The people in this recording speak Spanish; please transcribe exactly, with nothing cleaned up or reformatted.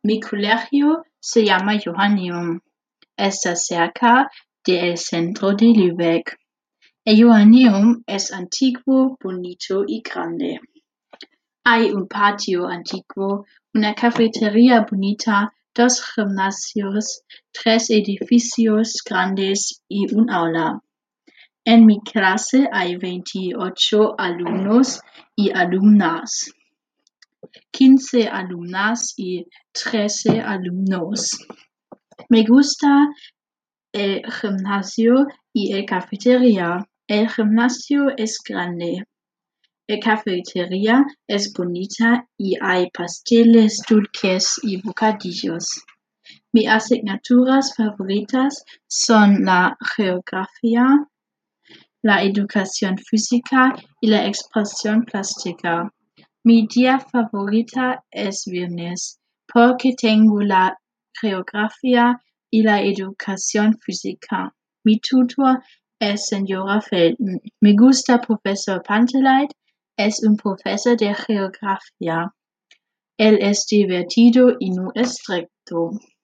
Mi colegio se llama Johanneum. Está cerca del centro de Lübeck. El Johanneum es antiguo, bonito y grande. Hay un patio antiguo, una cafetería bonita, dos gimnasios, tres edificios grandes y un aula. En mi clase hay veintiocho alumnos y alumnas, quince alumnas y trece alumnos. Me gusta el gimnasio y la cafetería. El gimnasio es grande. La cafetería es bonita y hay pasteles, dulces y bocadillos. Mis asignaturas favoritas son la geografía, la educación física y la expresión plástica. Mi día favorita es viernes porque tengo la geografía y la educación física. Mi tutor es señora Felton. Me gusta profesor Panteleit. Es un profesor de geografía. Él es divertido y no estricto.